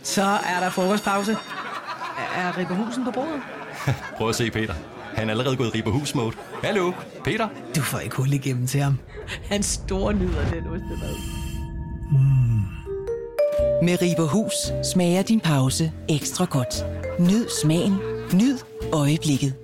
Så er der frokostpause. Er Ribberhusen på bordet? Prøv at se Peter. Han er allerede gået i Ribberhus-mode. Hallo, Peter? Du får ikke hul igennem til ham. Han store nyder den ostemad. Med Ribberhus smager din pause ekstra godt. Nyd smagen. Nyd øjeblikket.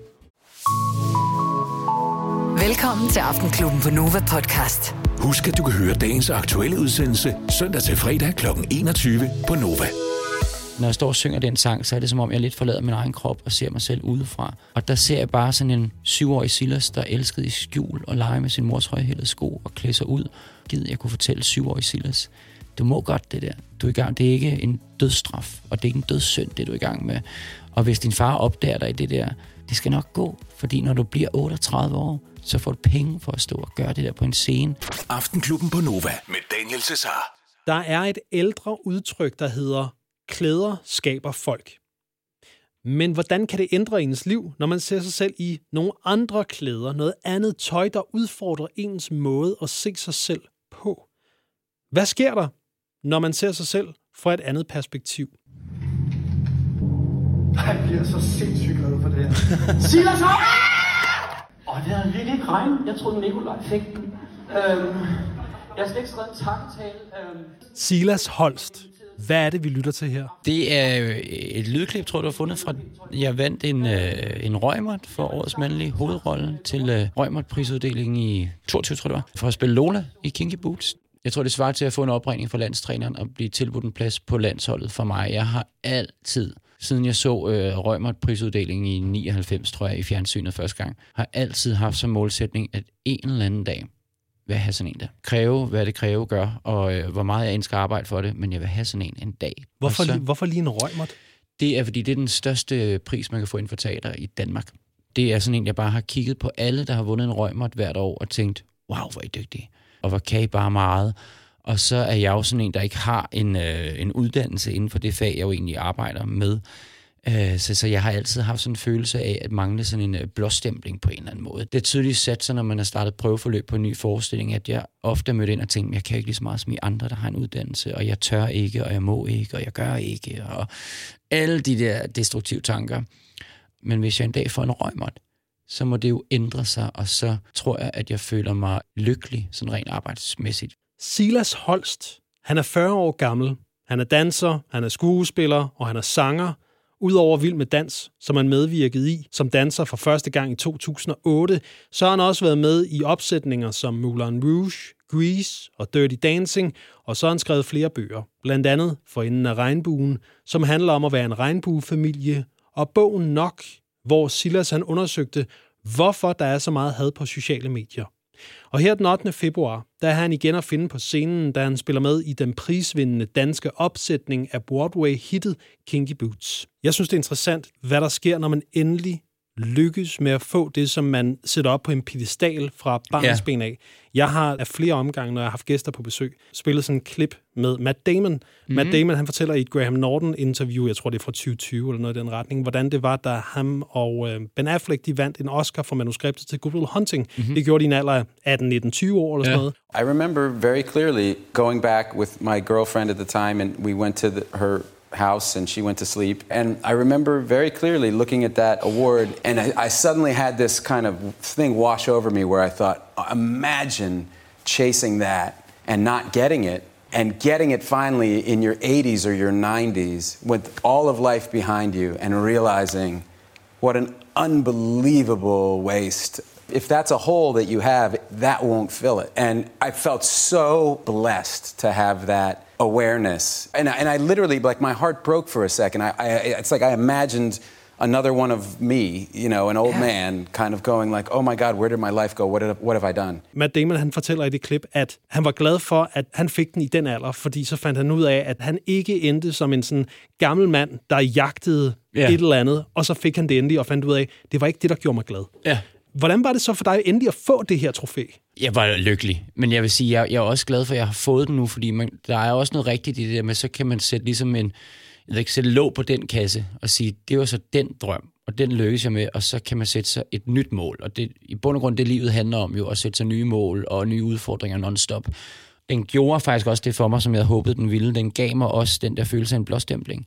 Velkommen til Aftenklubben på Nova Podcast. Husk, at du kan høre dagens aktuelle udsendelse søndag til fredag kl. 21 på Nova. Når jeg står og synger den sang, så er det som om, jeg lidt forlader min egen krop og ser mig selv udefra. Og der ser jeg bare sådan en 7-årig Silas, der elskede i skjul og lege med sin mors højhælede sko og klæde sig ud. Jeg kunne fortælle 7-årig Silas, du må godt det der. Du er i gang. Det er ikke en dødsstraf, og det er ikke en dødssynd, det du er i gang med. Og hvis din far opdager dig i det der, det skal nok gå. Fordi når du bliver 38 år, så får du penge for at stå og gøre det der på en scene. Aftenklubben på Nova med Daniel Cesar. Der er et ældre udtryk, der hedder, klæder skaber folk. Men hvordan kan det ændre ens liv, når man ser sig selv i nogle andre klæder, noget andet tøj, der udfordrer ens måde at se sig selv på? Hvad sker der, når man ser sig selv fra et andet perspektiv? Jeg bliver så sindssygt glad for det her. Silas, op! Det havde virkelig ikke regnet. Jeg troede, Nikolaj fik den. Jeg har slet ikke skrevet en takketale. Silas Holst. Hvad er det, vi lytter til her? Det er et lydklip, tror du har fundet fra... Jeg vandt en Reumert for årets mandlige hovedrolle til Reumert-prisuddelingen i 22, tror jeg det var, for at spille Lola i Kinky Boots. Jeg tror, det svarer til at få en opringning fra landstræneren og blive tilbudt en plads på landsholdet for mig. Jeg har altid, siden jeg så Reumert-prisuddelingen i 99, tror jeg, i fjernsynet første gang, har altid haft som målsætning, at en eller anden dag vil jeg have sådan en der. Kræve, hvad det kræve gør, og hvor meget jeg end skal arbejde for det, men jeg vil have sådan en dag. Hvorfor lige en Reumert? Det er, fordi det er den største pris, man kan få inden for teater i Danmark. Det er sådan en, jeg bare har kigget på alle, der har vundet en Reumert hvert år, og tænkt, wow, hvor er I dygtige. Og hvor kan I bare meget. Og så er jeg jo sådan en, der ikke har en uddannelse inden for det fag, jeg jo egentlig arbejder med. Så jeg har altid haft sådan en følelse af at mangle sådan en blåstempling på en eller anden måde. Det er tydeligt sat sig, når man har startet prøveforløb på en ny forestilling, at jeg ofte mødte ind og tænkte, jeg kan ikke lige så meget som I andre, der har en uddannelse, og jeg tør ikke, og jeg må ikke, og jeg gør ikke, og alle de der destruktive tanker. Men hvis jeg en dag får en Reumert, så må det jo ændre sig, og så tror jeg, at jeg føler mig lykkelig, sådan rent arbejdsmæssigt. Silas Holst, han er 40 år gammel. Han er danser, han er skuespiller, og han er sanger. Udover Vild med Dans, som han medvirkede i som danser for første gang i 2008, så har han også været med i opsætninger som Moulin Rouge, Grease og Dirty Dancing, og så har han skrevet flere bøger, blandt andet For enden af regnbuen, som handler om at være en regnbuefamilie, og bogen Nok, hvor Silas han undersøgte, hvorfor der er så meget had på sociale medier. Og her den 8. februar, der er han igen at finde på scenen, da han spiller med i den prisvindende danske opsætning af Broadway-hittet Kinky Boots. Jeg synes, det er interessant, hvad der sker, når man endelig lykkes med at få det, som man sætter op på en piedestal fra barnsben af. Jeg har af flere omgange, når jeg har haft gæster på besøg, spillet sådan en klip med Matt Damon. Mm-hmm. Matt Damon, han fortæller i et Graham Norton-interview, jeg tror det er fra 2020 eller noget i den retning, hvordan det var, da ham og Ben Affleck, de vandt en Oscar for manuskriptet til Good Will Hunting. Mm-hmm. Det gjorde de i en alder af 18, 19, 20 år eller sådan noget. I remember very clearly going back with my girlfriend at the time, and we went to her house and she went to sleep. And I remember very clearly looking at that award, and I suddenly had this kind of thing wash over me where I thought, imagine chasing that and not getting it, and getting it finally in your 80s or your 90s with all of life behind you and realizing what an unbelievable waste. If that's a hole that you have, that won't fill it. And I felt so blessed to have that awareness. And I literally, like, my heart broke for a second. It's like I imagined another one of me, you know, an old man, kind of going like, oh my God, where did my life go? What have I done? Matt Damon, han fortæller i det klip, at han var glad for, at han fik den i den alder, fordi så fandt han ud af, at han ikke endte som en sådan gammel mand, der jagtede et eller andet, og så fik han det endelig og fandt ud af, det var ikke det, der gjorde mig glad. Ja. Hvordan var det så for dig endelig at få det her trofæ? Jeg var lykkelig, men jeg vil sige, jeg er også glad for, at jeg har fået den nu, fordi der er også noget rigtigt i det der med, så kan man sætte ligesom sætte låg på den kasse og sige, det var så den drøm, og den lykkes jeg med, og så kan man sætte sig et nyt mål. Og det, i bund og grund, det livet handler om jo, at sætte sig nye mål og nye udfordringer non-stop. Den gjorde faktisk også det for mig, som jeg håbede, den ville. Den gav mig også den der følelse af en blåstempling.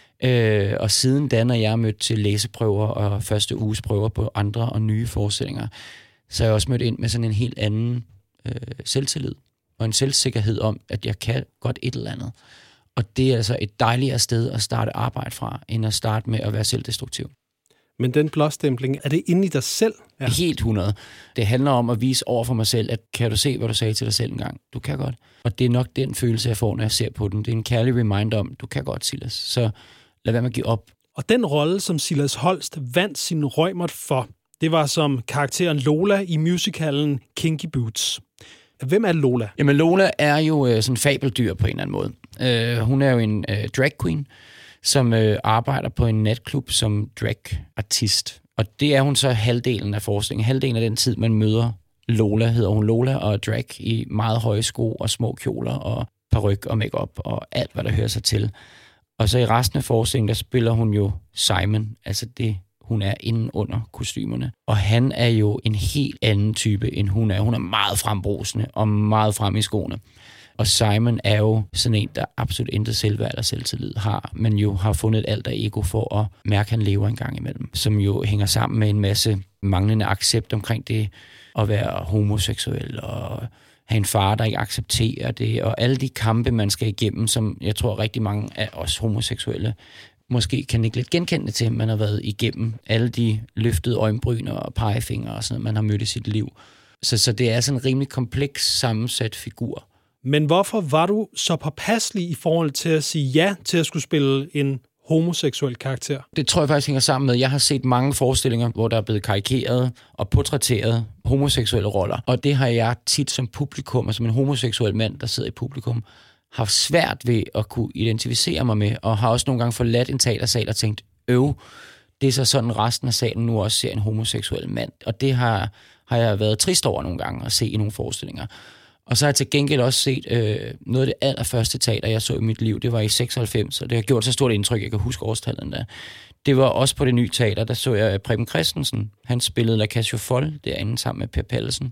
Og siden da, når jeg er mødt til læseprøver og første uges prøver på andre og nye forestillinger, så er jeg også mødt ind med sådan en helt anden selvtillid og en selvsikkerhed om, at jeg kan godt et eller andet. Og det er altså et dejligere sted at starte arbejde fra, end at starte med at være selvdestruktiv. Men den blåstempling, er det inde i dig selv? Ja. Helt 100. Det handler om at vise over for mig selv, at kan du se, hvad du sagde til dig selv engang? Du kan godt. Og det er nok den følelse, jeg får, når jeg ser på den. Det er en kærlig reminder om, du kan godt, Silas. Så lad være med at give op. Og den rolle, som Silas Holst vandt sin Reumert for, det var som karakteren Lola i musicalen Kinky Boots. Hvem er Lola? Jamen, Lola er jo sådan en fabeldyr på en eller anden måde. Hun er jo en drag queen, som arbejder på en natklub som drag-artist. Og det er hun så halvdelen af forestillingen. Halvdelen af den tid, man møder Lola, hedder hun Lola, og drag i meget høje sko og små kjoler og paryk og makeup og alt, hvad der hører sig til. Og så i resten af forestillingen, der spiller hun jo Simon, altså det, hun er inde under kostymerne. Og han er jo en helt anden type, end hun er. Hun er meget frembrusende og meget frem i skoene. Og Simon er jo sådan en, der absolut intet selvværd eller selvtillid har, men jo har fundet et alter ego for at mærke, at han lever en gang imellem. Som jo hænger sammen med en masse manglende accept omkring det at være homoseksuel og have en far, der ikke accepterer det, og alle de kampe, man skal igennem, som jeg tror rigtig mange af os homoseksuelle måske kan ikke lidt genkende til, man har været igennem alle de løftede øjenbryn og pegefingre og sådan noget, man har mødt i sit liv. Så det er sådan en rimelig kompleks sammensat figur. Men hvorfor var du så påpasselig i forhold til at sige ja til at skulle spille en homoseksuel karakter? Det tror jeg faktisk hænger sammen med, jeg har set mange forestillinger, hvor der er blevet karikeret og portrætteret homoseksuelle roller. Og det har jeg tit som publikum, altså en homoseksuel mand, der sidder i publikum, haft svært ved at kunne identificere mig med, og har også nogle gange forladt en teatersal og tænkt, det er så sådan resten af salen nu også ser en homoseksuel mand. Og det har jeg været trist over nogle gange at se i nogle forestillinger. Og så har jeg til gengæld også set noget af det allerførste teater, jeg så i mit liv. Det var i 96, og det har gjort så stort indtryk, jeg kan huske årstallet endda. Det var også på det nye teater, der så jeg Preben Christensen. Han spillede La Cage aux Folles derinde sammen med Per Pallesen.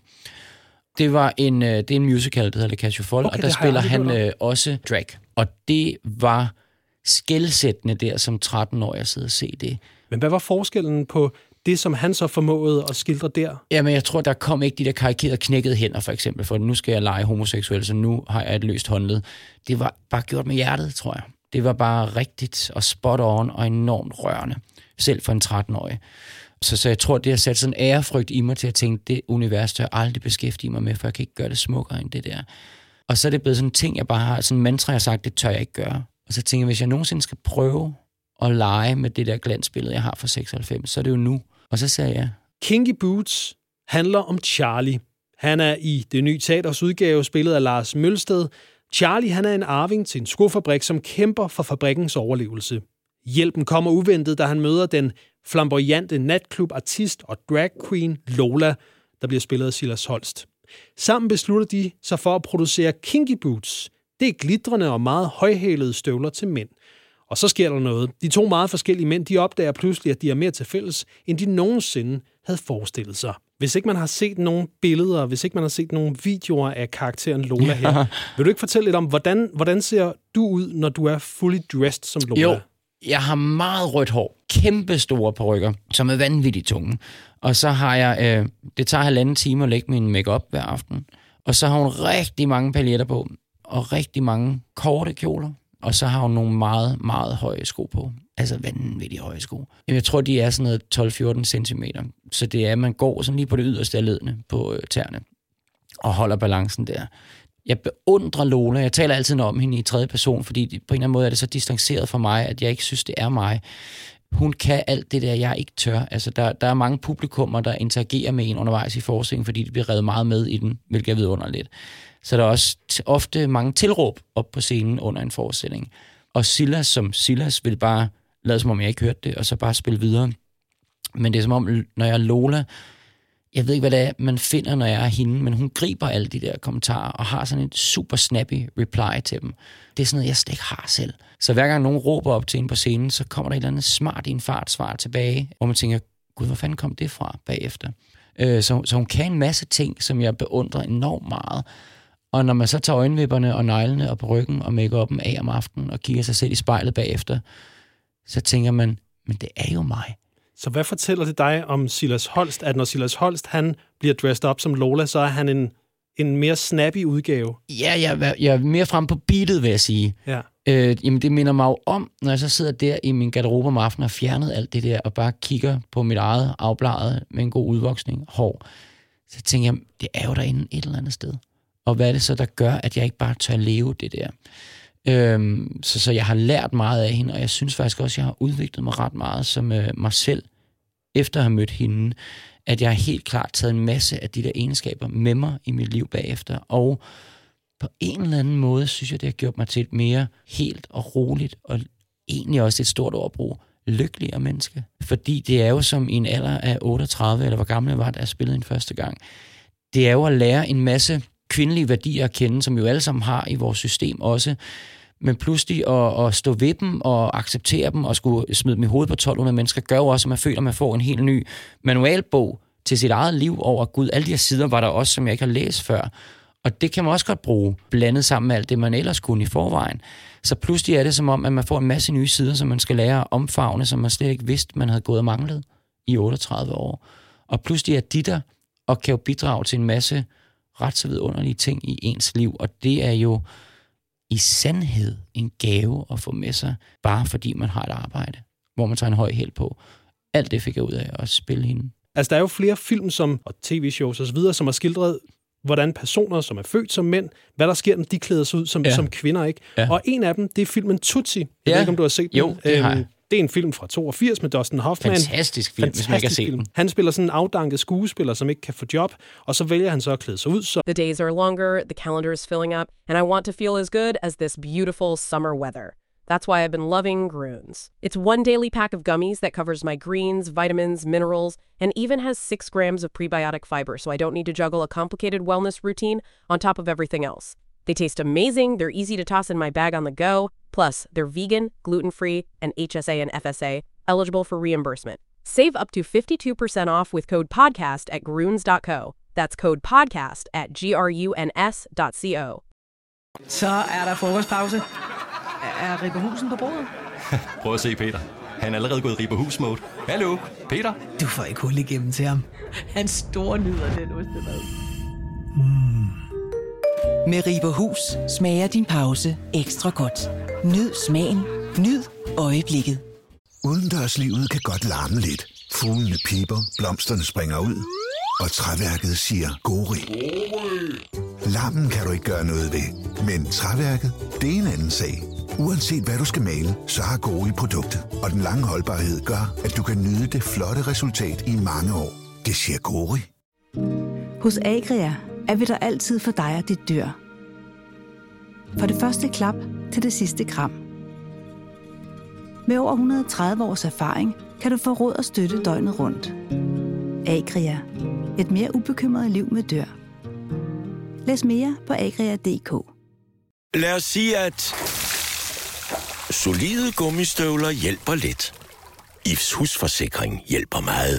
Det er en musical, der hedder La Cage aux Folles, okay, og der spiller han også drag. Og det var skelsættende der som 13-årig at sidde og se det. Men hvad var forskellen på det, som han så formåede at skildre der? Jamen, jeg tror, der kom ikke de der karikerede knækkede hænder, for eksempel, for nu skal jeg lege homoseksuel, så nu har jeg et løst håndled. Det var bare gjort med hjertet, tror jeg. Det var bare rigtigt og spot on og enormt rørende, selv for en 13-årig. Så jeg tror, det har sat sådan en ærefrygt i mig til at tænke, det univers, der jeg aldrig beskæftige mig med, for jeg kan ikke gøre det smukkere end det der. Og så er det blevet sådan en ting, jeg bare har, sådan en mantra, jeg har sagt, det tør jeg ikke gøre. Og så tænker jeg, hvis jeg nogensinde skal prøve at lege med det der glansbillede, jeg har fra 96, så er det jo nu. Og så sagde jeg, Kinky Boots handler om Charlie. Han er i det nye teaters udgave spillet af Lars Mølsted. Charlie, han er en arving til en skofabrik, som kæmper for fabrikkens overlevelse. Hjælpen kommer uventet, da han møder den flamboyante natklubartist og drag queen Lola, der bliver spillet af Silas Holst. Sammen beslutter de sig for at producere Kinky Boots. Det er glitrende og meget højhælede støvler til mænd. Og så sker der noget. De to meget forskellige mænd, de opdager pludselig, at de er mere til fælles, end de nogensinde havde forestillet sig. Hvis ikke man har set nogle billeder, hvis ikke man har set nogle videoer af karakteren Lola her, vil du ikke fortælle lidt om, hvordan ser du ud, når du er fully dressed som Lola? Jo, jeg har meget rødt hår, kæmpe store perukker, som er vanvittigt tunge. Og så har jeg, det tager 1,5 time at lægge min makeup hver aften. Og så har hun rigtig mange paljetter på, og rigtig mange korte kjoler. Og så har hun nogle meget, meget høje sko på. Altså vanvittigt høje sko. Jeg tror, de er sådan noget 12-14 centimeter. Så det er, at man går sådan lige på det yderste af ledene på tæerne. Og holder balancen der. Jeg beundrer Lola. Jeg taler altid om hende i tredje person, fordi på en eller anden måde er det så distanceret for mig, at jeg ikke synes, det er mig. Hun kan alt det der, jeg ikke tør. Altså, der er mange publikummer, der interagerer med en undervejs i forestillingen, fordi de bliver revet meget med i den, hvilket jeg ved under lidt. Så der er også ofte mange tilråb op på scenen under en forestilling. Og Silas vil bare lade som om jeg ikke hørte det, og så bare spille videre. Men det er som om, når jeg er Lola, jeg ved ikke, hvad det er, man finder, når jeg er hende, men hun griber alle de der kommentarer, og har sådan et super snappy reply til dem. Det er sådan noget, jeg slet ikke har selv. Så hver gang nogen råber op til hende på scenen, så kommer der et eller andet smart i en fart svar tilbage, hvor man tænker, gud, hvor fanden kom det fra bagefter? Så hun kan en masse ting, som jeg beundrer enormt meget. Og når man så tager øjenvipperne og neglene og på ryggen og make-up'en af om aftenen og kigger sig selv i spejlet bagefter, så tænker man, men det er jo mig. Så hvad fortæller det dig om Silas Holst, at når Silas Holst han bliver dressed up som Lola, så er han en mere snappy udgave? Ja, jeg er mere frem på beatet, vil jeg sige. Ja. Jamen, det minder mig jo om, når jeg så sidder der i min garderobe om aftenen og fjernet alt det der, og bare kigger på mit eget afbladet med en god udvoksning, hår, så tænker jeg, det er jo derinde et eller andet sted. Og hvad er det så, der gør, at jeg ikke bare tør leve det der? Så jeg har lært meget af hende, og jeg synes faktisk også, at jeg har udviklet mig ret meget som mig selv, efter at have mødt hende, at jeg har helt klart taget en masse af de der egenskaber med mig i mit liv bagefter, og på en eller anden måde, synes jeg, det har gjort mig til et mere helt og roligt, og egentlig også et stort overbrug, lykkeligere menneske. Fordi det er jo som i en alder af 38, eller hvor gammel jeg var, da jeg spillede en første gang, det er jo at lære en masse kvindelige værdier at kende, som vi jo alle sammen har i vores system også, men pludselig at stå ved dem og acceptere dem og skulle smide dem i hovedet på 1200 mennesker, gør jo også, at man føler, at man får en helt ny manualbog til sit eget liv over Gud. Alle de her sider var der også, som jeg ikke har læst før. Og det kan man også godt bruge, blandet sammen med alt det, man ellers kunne i forvejen. Så pludselig er det som om, at man får en masse nye sider, som man skal lære at omfavne, som man slet ikke vidste, man havde gået og manglet i 38 år. Og pludselig er de der, og kan jo bidrage til en masse ret så vidunderlige ting i ens liv. Og det er jo i sandhed en gave at få med sig, bare fordi man har et arbejde, hvor man tager en høj hæld på. Alt det fik jeg ud af at spille hende. Altså, der er jo flere film og tv-shows og så videre, som har skildret, hvordan personer, som er født som mænd, hvad der sker, når de klæder sig ud som kvinder, ikke? Ja. Og en af dem, det er filmen Tootsie. Jeg ved ikke, om du har set den. Jo, det har jeg. Det er en film fra 82 med Dustin Hoffman. Fantastisk film, hvis man ikke har set den. Han spiller sådan en afdanket skuespiller, som ikke kan få job, og så vælger han så at klæde sig ud. The days are longer, the calendar is filling up, and I want to feel as good as this beautiful summer weather. That's why I've been loving Grüns. It's one daily pack of gummies that covers my greens, vitamins, minerals, and even has 6 grams of prebiotic fiber, so I don't need to juggle a complicated wellness routine on top of everything else. They taste amazing, they're easy to toss in my bag on the go, plus they're vegan, gluten-free, and HSA and FSA, eligible for reimbursement. Save up to 52% off with code PODCAST at Grüns.co. That's code PODCAST at GRUNS.co. Så er der frokostpause. Er Ribberhusen på bordet? Prøv at se, Peter. Han er allerede gået i Ribberhus-mode. Hallo, Peter? Du får ikke hul igennem til ham. Han store nyder den ostemad. Med Ribberhus smager din pause ekstra godt. Nyd smagen, nyd øjeblikket. Udendørslivet kan godt larme lidt. Fuglene piper, blomsterne springer ud, og træværket siger gori. Larmen kan du ikke gøre noget ved, men træværket, det er en anden sag. Uanset hvad du skal male, så har Gori produktet, og den lange holdbarhed gør, at du kan nyde det flotte resultat i mange år. Det siger Gori. Hos Agria er vi der altid for dig og dit dyr. For det første klap til det sidste kram. Med over 130 års erfaring kan du få råd og støtte døgnet rundt. Agria. Et mere ubekymret liv med dyr. Læs mere på agria.dk. Lad os sige, at solide gummistøvler hjælper lidt. Ifs husforsikring hjælper meget.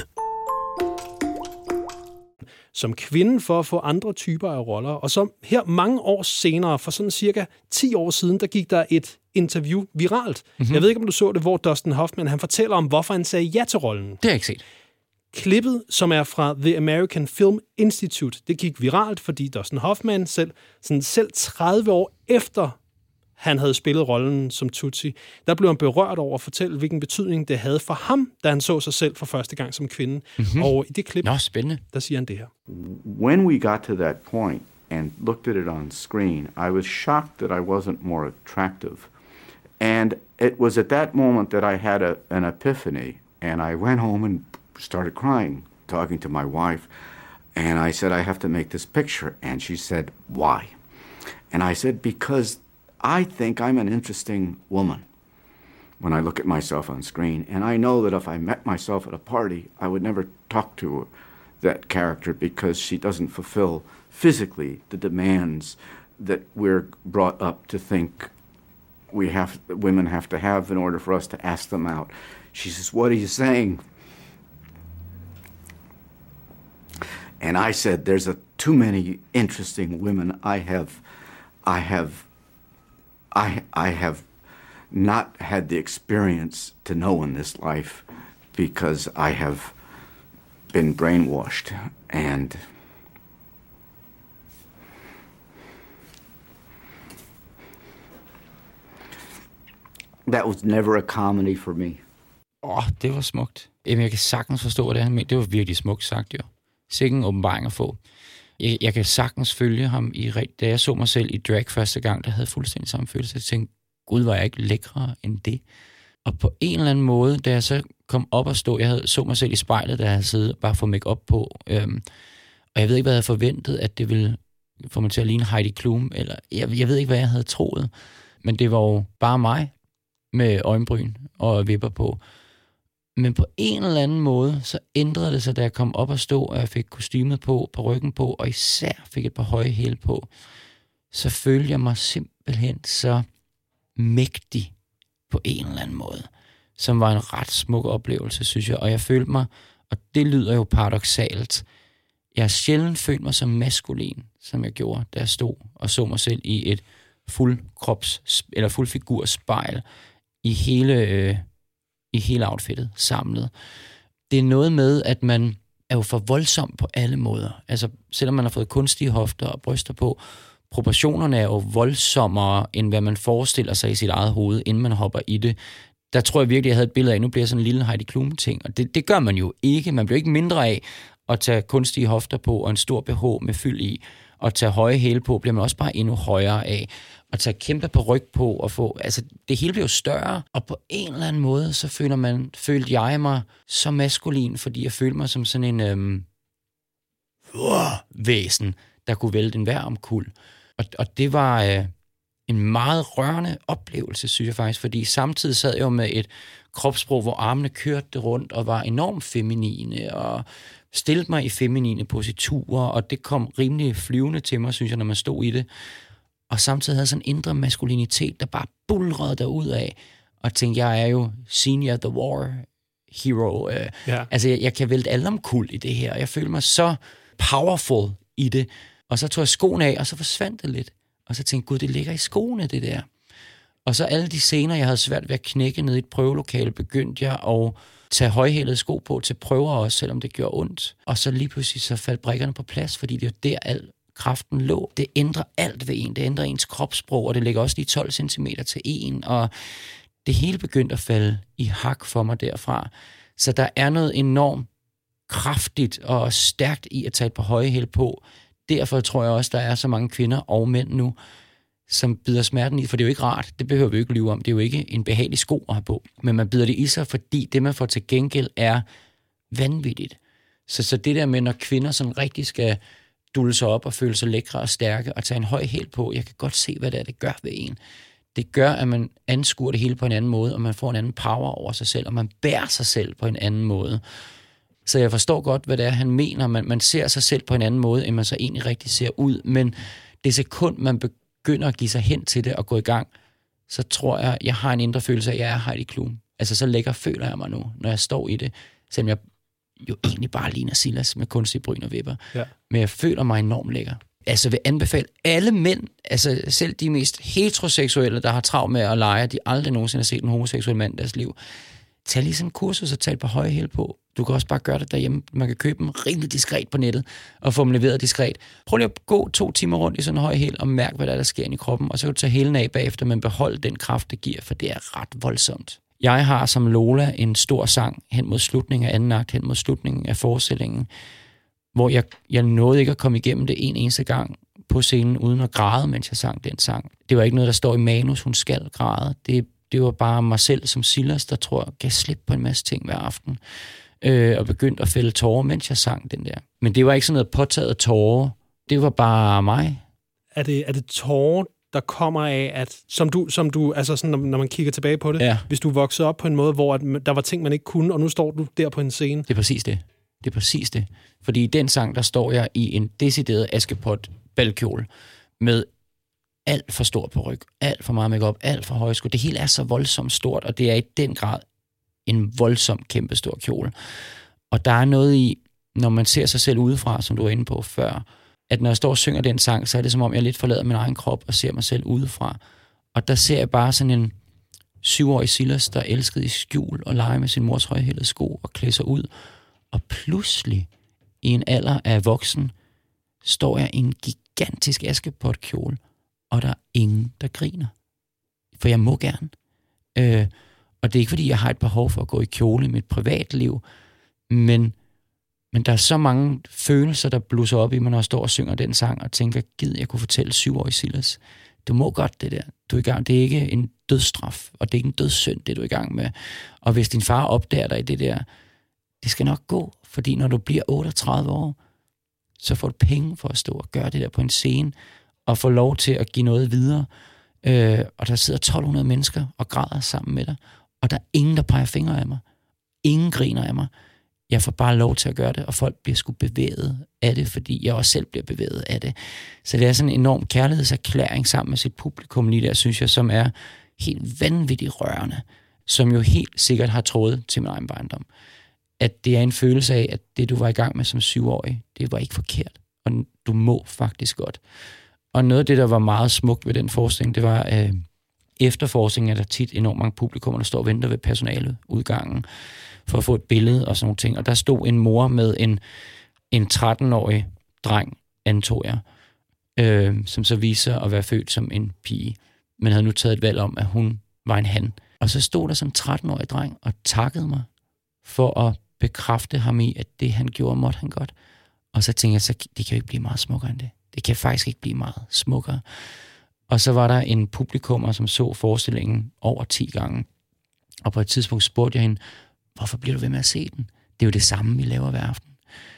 Som kvinde for at få andre typer af roller. Og så her mange år senere, for sådan cirka 10 år siden, der gik der et interview viralt. Mm-hmm. Jeg ved ikke, om du så det, hvor Dustin Hoffman han fortæller om, hvorfor han sagde ja til rollen. Det har jeg ikke set. Klippet, som er fra The American Film Institute, det gik viralt, fordi Dustin Hoffman selv 30 år efter han havde spillet rollen som Tootsie, der blev han berørt over at fortælle, hvilken betydning det havde for ham, da han så sig selv for første gang som kvinde. Mm-hmm. Og i det klip, der siger han det her. When we got to that point and looked at it on screen, I was shocked that I wasn't more attractive. And it was at that moment that I had an epiphany, and I went home and started crying, talking to my wife, and I said, I have to make this picture. And she said, why? And I said, because I think I'm an interesting woman when I look at myself on screen. And I know that if I met myself at a party, I would never talk to that character because she doesn't fulfill physically the demands that we're brought up to think women have to have in order for us to ask them out. She says, what are you saying? And I said, there's too many interesting women I have not had the experience to know in this life because I have been brainwashed, and that was never a comedy for me. Det var smukt. Jamen, jeg kan sagtens forstå, hvad det er, han mente. Det var virkelig smukt sagt, jo. Sikke en åbenbaring at få. Jeg kan sagtens følge ham da jeg så mig selv i drag første gang, der havde fuldstændig samme følelse. Jeg tænkte, gud, var jeg ikke lækrere end det? Og på en eller anden måde, da jeg så kom op og stå, så mig selv i spejlet, da jeg havde siddet bare få make-up på, og jeg ved ikke, hvad jeg havde forventet, at det ville få mig til at ligne Heidi Klum, eller jeg ved ikke, hvad jeg havde troet, men det var jo bare mig med øjenbryn og vipper på. Men på en eller anden måde, så ændrede det sig, da jeg kom op og stå, og jeg fik kostymet på ryggen på, og især fik et par høje hæle på. Så følte jeg mig simpelthen så mægtig på en eller anden måde, som var en ret smuk oplevelse, synes jeg. Og jeg følte mig, og det lyder jo paradoksalt, jeg har sjældent følt mig så maskulin, som jeg gjorde, da jeg stod og så mig selv i et fuldfigurspejl i hele outfittet samlet. Det er noget med, at man er jo for voldsom på alle måder. Altså, selvom man har fået kunstige hofter og bryster på, proportionerne er jo voldsommere, end hvad man forestiller sig i sit eget hoved, inden man hopper i det. Der tror jeg virkelig, jeg havde et billede af, nu bliver sådan en lille Heidi Klum-ting, og det gør man jo ikke. Man bliver ikke mindre af at tage kunstige hofter på, og en stor BH med fyld i, og tage høje hæle på, bliver man også bare endnu højere af. At tage kæmpe på ryg på, og få, altså det hele bliver jo større, og på en eller anden måde, så følte jeg mig så maskulin, fordi jeg følte mig som sådan en væsen, der kunne vælte enhver omkuld. Og det var en meget rørende oplevelse, synes jeg faktisk, fordi samtidig sad jeg jo med et kropssprog, hvor armene kørte rundt og var enormt feminine, og stillede mig i feminine positurer, og det kom rimelig flyvende til mig, synes jeg, når man stod i det. Og samtidig havde sådan en indre maskulinitet, der bare bulrede derudad, og tænkte, jeg er jo senior the war hero. Altså, jeg kan vælte alle omkuld i det her, og jeg følte mig så powerful i det. Og så tog jeg skoene af, og så forsvandt det lidt. Og så tænkte jeg, gud, det ligger i skoene, det der. Og så alle de scener, jeg havde svært ved at knække ned i et prøvelokale, begyndte jeg at tage højhælede sko på til prøver også, selvom det gjorde ondt. Og så lige pludselig så faldt brikkerne på plads, fordi det var der alt kraften lå. Det ændrer alt ved en. Det ændrer ens kropssprog, og det ligger også lige 12 cm til en. Og det hele begyndte at falde i hak for mig derfra. Så der er noget enormt kraftigt og stærkt i at tage et par højhæle på. Derfor tror jeg også, der er så mange kvinder og mænd nu, som bider smerten i, for det er jo ikke rart. Det behøver vi jo ikke lyve om. Det er jo ikke en behagelig sko at have på. Men man bider det i sig, fordi det, man får til gengæld, er vanvittigt. Så det der med, når kvinder sådan rigtig skal dulle sig op og føle sig lækre og stærke og tage en høj hæl på, jeg kan godt se, hvad det gør ved en. Det gør, at man anskuer det hele på en anden måde, og man får en anden power over sig selv, og man bærer sig selv på en anden måde. Så jeg forstår godt, hvad det er, han mener. Man ser sig selv på en anden måde, end man så egentlig rigtig ser ud. Men det sekund, man begynder at give sig hen til det og gå i gang, så tror jeg har en indre følelse af, at jeg er Heidi Klum. Altså, så lækker føler jeg mig nu, når jeg står i det. Selvom jeg jo egentlig bare ligner Silas med kunstige bryn og vipper. Ja. Men jeg føler mig enormt lækker. Altså, vil anbefale alle mænd, altså selv de mest heteroseksuelle, der har travlt med at lege, de aldrig nogensinde har set en homoseksuel mand i deres liv. Tag lige sådan en kursus og tag et par høje hæle på. Du kan også bare gøre det derhjemme. Man kan købe dem rimelig diskret på nettet og få dem leveret diskret. Prøv lige at gå 2 timer rundt i sådan en høj hæl og mærk, hvad der sker inde i kroppen. Og så kan du tage hælen af bagefter, men behold den kraft, det giver, for det er ret voldsomt. Jeg har som Lola en stor sang hen mod slutningen af anden akt, hen mod slutningen af forestillingen, hvor jeg nåede ikke at komme igennem det en eneste gang på scenen, uden at græde, mens jeg sang den sang. Det var ikke noget, der står i manus, hun skal græde. Det var bare mig selv som Silas, der tror, gav slip på en masse ting hver aften, og begyndte at fælde tårer, mens jeg sang den der. Men det var ikke sådan noget påtaget tårer. Det var bare mig. Er det tårer, der kommer af, at som du altså sådan, når man kigger tilbage på det, ja. Hvis du voksede op på en måde, hvor der var ting, man ikke kunne, og nu står du der på en scene. Det er præcis det. Det er præcis det. Fordi i den sang, der står jeg i en decideret Askepot-balkjole med alt for stor peruk, alt for meget makeup, alt for høje sko. Det hele er så voldsomt stort, og det er i den grad en voldsom, kæmpestor kjole. Og der er noget i, når man ser sig selv udefra, som du var inde på før, at når jeg står og synger den sang, så er det som om, jeg lidt forlader min egen krop og ser mig selv udefra. Og der ser jeg bare sådan en 7-årig Silas, der elskede i skjul og lege med sin mors højhælede sko og klæde sig ud. Og pludselig, i en alder af voksen, står jeg i en gigantisk Askepotkjole, og der er ingen, der griner. For jeg må gerne. Og det er ikke, fordi jeg har et behov for at gå i kjole i mit privatliv, men der er så mange følelser, der blusser op i mig, når jeg står og synger den sang, og tænker, gid, jeg kunne fortælle 7-årig Silas. Du må godt det der. Du er i gang. Det er ikke en dødsstraf, og det er ikke en dødssynd, det du er i gang med. Og hvis din far opdager dig i det der, det skal nok gå, fordi når du bliver 38 år, så får du penge for at stå og gøre det der på en scene, og få lov til at give noget videre. Og der sidder 1200 mennesker og græder sammen med dig, og der er ingen, der peger fingre af mig. Ingen griner af mig. Jeg får bare lov til at gøre det, og folk bliver sgu bevæget af det, fordi jeg også selv bliver bevæget af det. Så det er sådan en enorm kærlighedserklæring sammen med sit publikum lige der, synes jeg, som er helt vanvittigt rørende, som jo helt sikkert har trådet til min egen barndom. At det er en følelse af, at det, du var i gang med som 7-årig, det var ikke forkert, og du må faktisk godt. Og noget af det, der var meget smukt ved den forskning, det var, efterforskningen er der tit enormt mange publikummer, der står og venter ved personaleudgangen for at få et billede og sådan nogle ting. Og der stod en mor med en 13-årig dreng, antog jeg, som så viser at være født som en pige, men havde nu taget et valg om, at hun var en han. Og så stod der sådan en 13-årig dreng og takkede mig for at bekræfte ham i, at det, han gjorde, måtte han godt. Og så tænkte jeg, så det kan jo ikke blive meget smukkere end det. Det kan faktisk ikke blive meget smukkere. Og så var der en publikummer, som så forestillingen over 10 gange. Og på et tidspunkt spurgte jeg hende, hvorfor bliver du ved med at se den? Det er jo det samme, vi laver hver aften.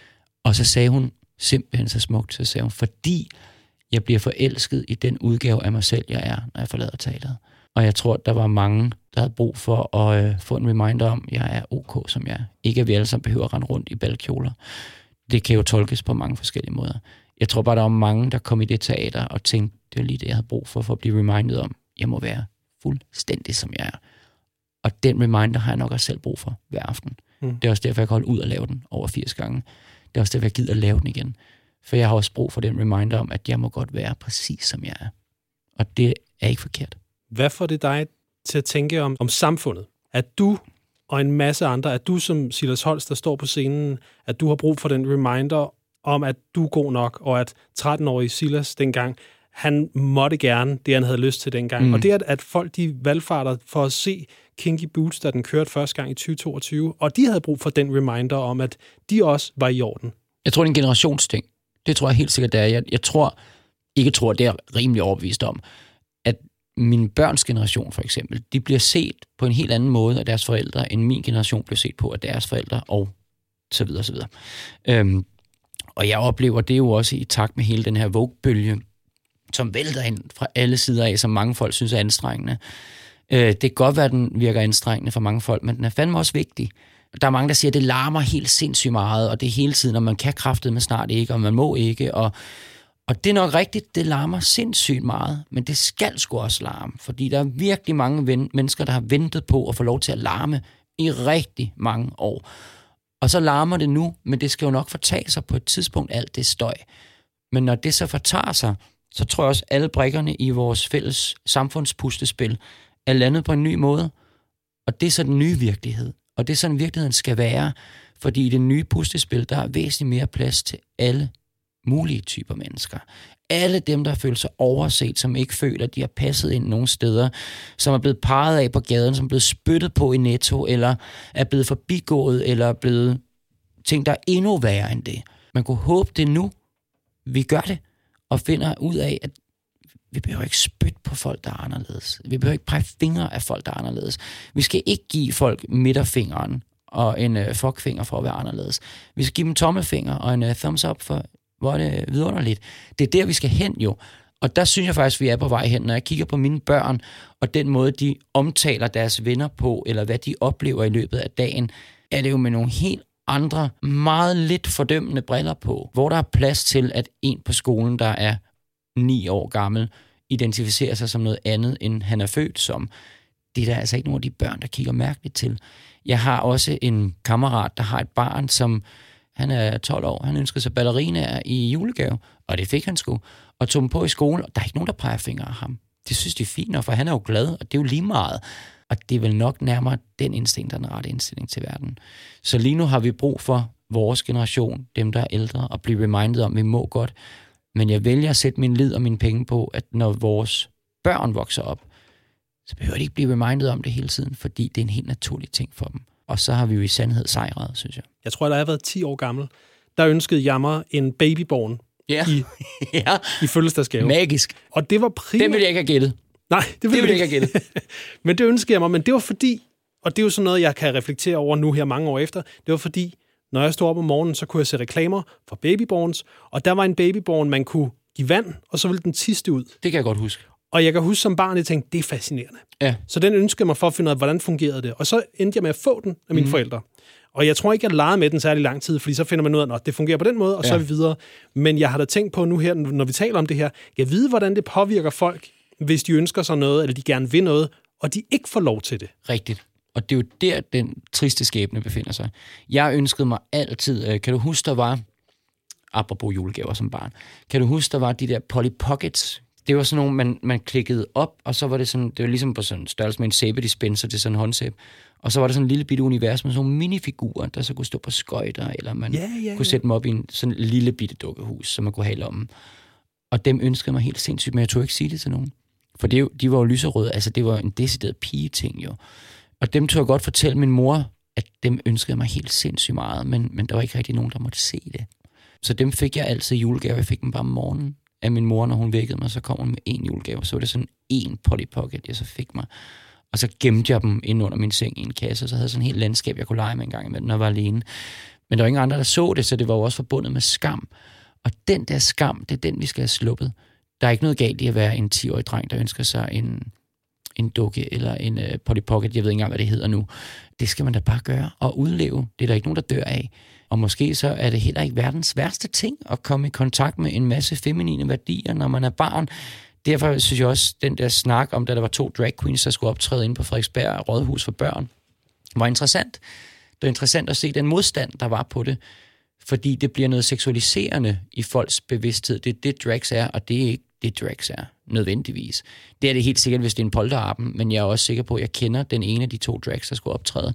Og så sagde hun, simpelthen så smukt, så sagde hun, fordi jeg bliver forelsket i den udgave af mig selv, jeg er, når jeg forlader teateret. Og jeg tror, der var mange, der havde brug for at få en reminder om, at jeg er ok, som jeg er. Ikke at vi alle sammen behøver at rende rundt i balkjoler. Det kan jo tolkes på mange forskellige måder. Jeg tror bare, der var mange, der kom i det teater og tænkte, det var lige det, jeg havde brug for at blive reminded om, jeg må være fuldstændig, som jeg er. Og den reminder har jeg nok også selv brug for hver aften. Det er også derfor, jeg kan holde ud og lave den over 80 gange. Det er også derfor, jeg gider at lave den igen. For jeg har også brug for den reminder om, at jeg må godt være præcis, som jeg er. Og det er ikke forkert. Hvad får det dig til at tænke om samfundet? At du og en masse andre, at du som Silas Holst, der står på scenen, at du har brug for den reminder om, at du er god nok, og at 13-årige Silas dengang, han måtte gerne det, han havde lyst til dengang. Og det at folk, de valgfarter for at se Kinky Boots, da den kørte første gang i 2022, og de havde brug for den reminder om, at de også var i orden. Jeg tror, det er en generationsting. Det tror jeg helt sikkert, det er. Jeg tror, det er rimelig overbevist om, at min børns generation for eksempel, de bliver set på en helt anden måde af deres forældre, end min generation blev set på af deres forældre, og så videre, så videre. Og jeg oplever det jo også i takt med hele den her Vogue-bølge, som vælter ind fra alle sider af, som mange folk synes er anstrengende. Det kan godt være, at den virker anstrengende for mange folk, men den er fandme også vigtig. Der er mange, der siger, at det larmer helt sindssygt meget, og det er hele tiden, og man kan kraftedeme snart ikke, og man må ikke. Og det er nok rigtigt, det larmer sindssygt meget, men det skal sgu også larme, fordi der er virkelig mange mennesker, der har ventet på at få lov til at larme i rigtig mange år. Og så larmer det nu, men det skal jo nok fortage sig på et tidspunkt, alt det støj. Men når det så fortager sig, så tror jeg også, at alle brikkerne i vores fælles samfundspuslespil er landet på en ny måde. Og det er så den nye virkelighed. Og det er sådan, virkeligheden skal være. Fordi i det nye puslespil, der er væsentligt mere plads til alle mulige typer mennesker. Alle dem, der føler sig overset, som ikke føler, at de har passet ind nogle steder, som er blevet parret af på gaden, som er blevet spyttet på i Netto, eller er blevet forbigået, eller er blevet ting, der er endnu værre end det. Man kunne håbe det nu, vi gør det, og finder ud af, at vi behøver ikke spytte på folk, der er anderledes. Vi behøver ikke pege fingre af folk, der er anderledes. Vi skal ikke give folk midterfingeren og en fuckfinger for at være anderledes. Vi skal give dem tommelfinger og en thumbs up for, hvor er det vidunderligt. Det er der, vi skal hen jo. Og der synes jeg faktisk, vi er på vej hen. Når jeg kigger på mine børn, og den måde, de omtaler deres venner på, eller hvad de oplever i løbet af dagen, er det jo med nogle helt andre, meget lidt fordømmende briller på, hvor der er plads til, at en på skolen, der er 9 år gammel, identificerer sig som noget andet, end han er født som. Det er der altså ikke nogen af de børn, der kigger mærkeligt til. Jeg har også en kammerat, der har et barn, som Han er 12 år. Han ønskede sig ballerinaer i julegave, og det fik han sgu. Og tog dem på i skole, og der er ikke nogen, der peger fingre af ham. Det synes de er fint, for han er jo glad, og det er jo lige meget. Og det er vel nok nærmere den instinkt, der er den rette indstilling til verden. Så lige nu har vi brug for vores generation, dem der er ældre, at blive reminded om, at vi må godt. Men jeg vælger at sætte min lid og mine penge på, at når vores børn vokser op, så behøver de ikke blive reminded om det hele tiden, fordi det er en helt naturlig ting for dem. Og så har vi jo i sandhed sejret, synes jeg. Jeg tror, da jeg har været 10 år gammel, der ønskede jeg mig en babyborn i fødselsdagsgave. Magisk. Og det var primært... Det ville jeg ikke have gættet. Nej, det ville jeg ikke have gættet. Men det ønskede jeg mig, men det var fordi, og det er jo sådan noget, jeg kan reflektere over nu her mange år efter, det var fordi, når jeg stod op om morgenen, så kunne jeg se reklamer for babyborns, og der var en babyborn, man kunne give vand, og så ville den tiste ud. Det kan jeg godt huske. Og jeg kan huske som barn, jeg tænkte, det er fascinerende. Ja. Så den ønskede mig for at finde ud af, hvordan fungerede det. Og så endte jeg med at få den af mine forældre. Og jeg tror ikke, jeg legede med den særlig lang tid, fordi så finder man ud af, at det fungerer på den måde, og så er vi videre. Men jeg har da tænkt på nu her, når vi taler om det her, jeg ved, hvordan det påvirker folk, hvis de ønsker sig noget, eller de gerne vil noget, og de ikke får lov til det. Rigtigt. Og det er jo der, den triste skæbne befinder sig. Jeg ønskede mig altid, kan du huske, der var, apropos julegaver som barn, kan du huske, der var de der Polly Pockets? Det var sådan nogle, man klikkede op, og så var det sådan, det var ligesom på sådan en størrelse med en sæbedispenser til sådan en håndsæbe. Og så var der sådan en lille bitte univers med sådan nogle minifigurer, der så kunne stå på skøjter, eller man kunne sætte dem op i en sådan lille bitte dukkehus, som man kunne have i lommen. Og dem ønskede mig helt sindssygt, men jeg tog ikke sige det til nogen. For de var jo lyserøde, altså det var en decideret pigeting jo. Og dem tog jeg godt fortælle min mor, at dem ønskede mig helt sindssygt meget, men der var ikke rigtig nogen, der måtte se det. Så dem fik jeg altid i julegave. Jeg fik dem bare om morgenen af min mor, når hun vækkede mig, så kom hun med en julegave. Så var det sådan en Polly Pocket, jeg så fik mig. Og så gemte jeg dem ind under min seng i en kasse, og så havde jeg sådan et helt landskab, jeg kunne lege med en gang imellem, når jeg var alene. Men der var ingen andre, der så det, så det var jo også forbundet med skam. Og den der skam, det er den, vi skal have sluppet. Der er ikke noget galt i at være en 10-årig dreng, der ønsker sig en dukke eller en Polly Pocket, jeg ved ikke engang, hvad det hedder nu. Det skal man da bare gøre og udleve. Det er der ikke nogen, der dør af. Og måske så er det heller ikke verdens værste ting at komme i kontakt med en masse feminine værdier, når man er barn. Derfor synes jeg også, den der snak om, da der var 2 drag queens, der skulle optræde inde på Frederiksberg Rådhus for børn, var interessant. Det var interessant at se den modstand, der var på det, fordi det bliver noget seksualiserende i folks bevidsthed. Det er det, drags er, og det er ikke det, drags er, nødvendigvis. Det er det helt sikkert, hvis det er en polterappen, men jeg er også sikker på, at jeg kender den ene af de 2 drags, der skulle optræde.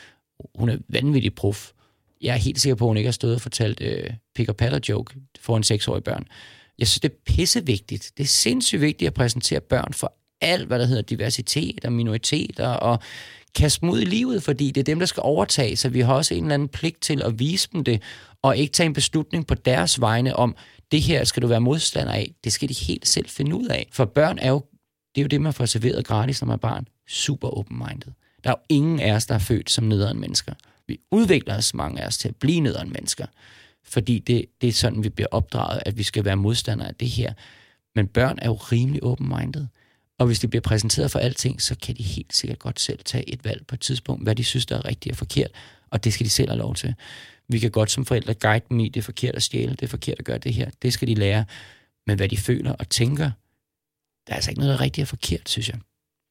Hun er vanvittig prof. Jeg er helt sikker på, at hun ikke har stået og fortalt pick og patter joke for en 6-årig børn. Jeg synes, det er pissevigtigt. Det er sindssygt vigtigt at præsentere børn for alt, hvad der hedder diversitet og minoriteter, og kaste dem ud i livet, fordi det er dem, der skal overtage, så vi har også en eller anden pligt til at vise dem det, og ikke tage en beslutning på deres vegne om, det her skal du være modstander af. Det skal de helt selv finde ud af. For børn er jo, det er jo det, man får serveret gratis, når man er barn. Super open-minded. Der er jo ingen af os, der er født som nederen mennesker. Vi udvikler os, mange af os, til at blive nederen mennesker. Fordi det er sådan, vi bliver opdraget, at vi skal være modstandere af det her. Men børn er jo rimelig open-minded. Og hvis de bliver præsenteret for alting, så kan de helt sikkert godt selv tage et valg på et tidspunkt, hvad de synes, der er rigtigt og forkert. Og det skal de selv have lov til. Vi kan godt som forældre guide dem i, det er forkert at stjæle, det er forkert at gøre det her. Det skal de lære. Men hvad de føler og tænker, der er altså ikke noget, der er rigtigt og forkert, synes jeg.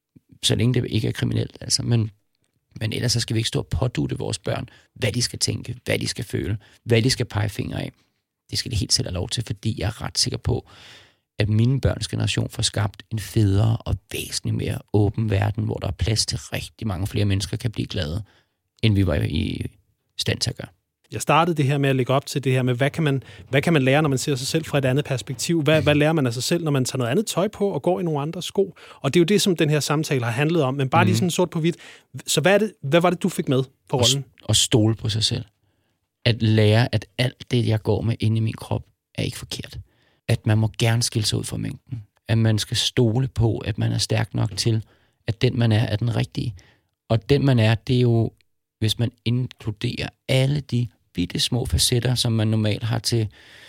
Så længe det ikke er kriminelt, altså. Men ellers så skal vi ikke stå og pådutte vores børn, hvad de skal tænke, hvad de skal føle, hvad de skal pege fingre af. Det skal de helt selv have lov til, fordi jeg er ret sikker på, at mine børns generation får skabt en federe og væsentligt mere åben verden, hvor der er plads til rigtig mange flere mennesker kan blive glade, end vi var i stand til at gøre. Jeg startede det her med at lægge op til det her med, hvad kan man lære, når man ser sig selv fra et andet perspektiv? Hvad lærer man af sig selv, når man tager noget andet tøj på og går i nogle andre sko? Og det er jo det, som den her samtale har handlet om, men bare lige sådan sort på hvidt. Så hvad var det, du fik med på rollen? At stole på sig selv. At lære, at alt det, jeg går med inde i min krop, er ikke forkert. At man må gerne skille sig ud fra mængden. At man skal stole på, at man er stærk nok til, at den man er den rigtige. Og den man er, det er jo, hvis man inkluderer alle de bitte små facetter, som man normalt har til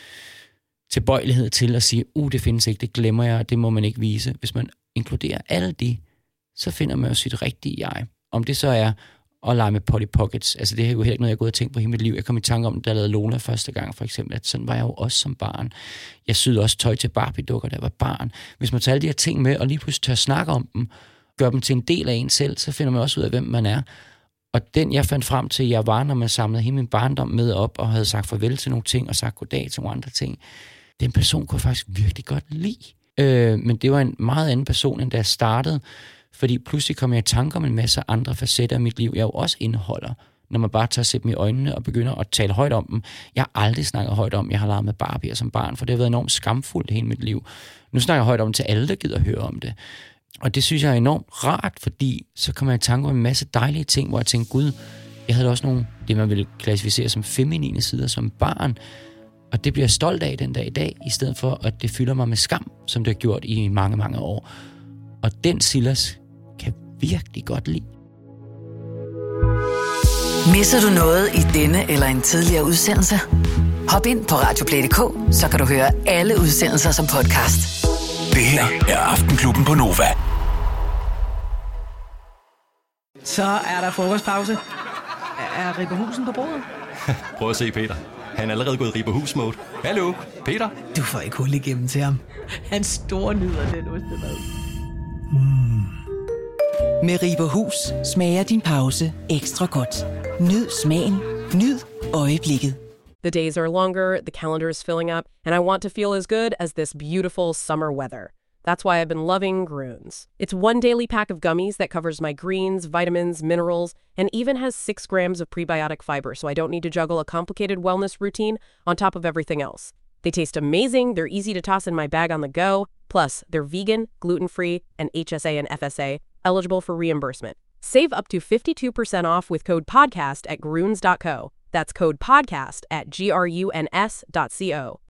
tilbøjelighed til at sige, det findes ikke, det glemmer jeg, det må man ikke vise. Hvis man inkluderer alle de, så finder man jo sit rigtige jeg. Om det så er at lege med Polly Pockets, altså det er jo heller ikke noget, jeg har gået og tænkt på hele mit liv. Jeg kom i tanke om, da jeg lavede Lola første gang, for eksempel, at sådan var jeg jo også som barn. Jeg syede også tøj til Barbie-dukker, da jeg var barn. Hvis man tager alle de her ting med, og lige pludselig tør snakke om dem, gør dem til en del af en selv, så finder man også ud af, hvem man er. Og den, jeg fandt frem til, jeg var, når man samlede hele min barndom med op, og havde sagt farvel til nogle ting, og sagt goddag til nogle andre ting, den person kunne jeg faktisk virkelig godt lide. Men det var en meget anden person, end da jeg startede, fordi pludselig kom jeg i tanke om en masse andre facetter af mit liv, jeg jo også indeholder, når man bare tager at se dem i øjnene og begynder at tale højt om dem. Jeg har aldrig snakket højt om, jeg har leget med Barbie'er som barn, for det har været enormt skamfuldt hele mit liv. Nu snakker jeg højt om til alle, der gider høre om det. Og det synes jeg er enormt rart, fordi så kommer jeg i tanke om en masse dejlige ting, hvor jeg tænker, gud, jeg havde også nogle, det man ville klassificere som feminine sider som barn, og det bliver jeg stolt af den dag i dag, i stedet for, at det fylder mig med skam, som det har gjort i mange, mange år. Og den Silas kan virkelig godt lide. Misser du noget i denne eller en tidligere udsendelse? Hop ind på radioplay.dk, så kan du høre alle udsendelser som podcast. Det her er Aftenklubben på Nova. Så er der frokostpause. Er Ripper Husen på bordet? Prøv at se, Peter. Han er allerede gået i Ripper Hus-mode. Hallo, Peter? Du får ikke hul igennem til ham. Han store nyder den ostemad. Med Ripper Hus smager din pause ekstra godt. Nyd smagen, nyd øjeblikket. The days are longer, the calendar is filling up, and I want to feel as good as this beautiful summer weather. That's why I've been loving Groons. It's one daily pack of gummies that covers my greens, vitamins, minerals, and even has 6 grams of prebiotic fiber, so I don't need to juggle a complicated wellness routine on top of everything else. They taste amazing, they're easy to toss in my bag on the go, plus they're vegan, gluten-free, and HSA and FSA, eligible for reimbursement. Save up to 52% off with code PODCAST at Groons.co. That's code PODCAST at GRUNS.co.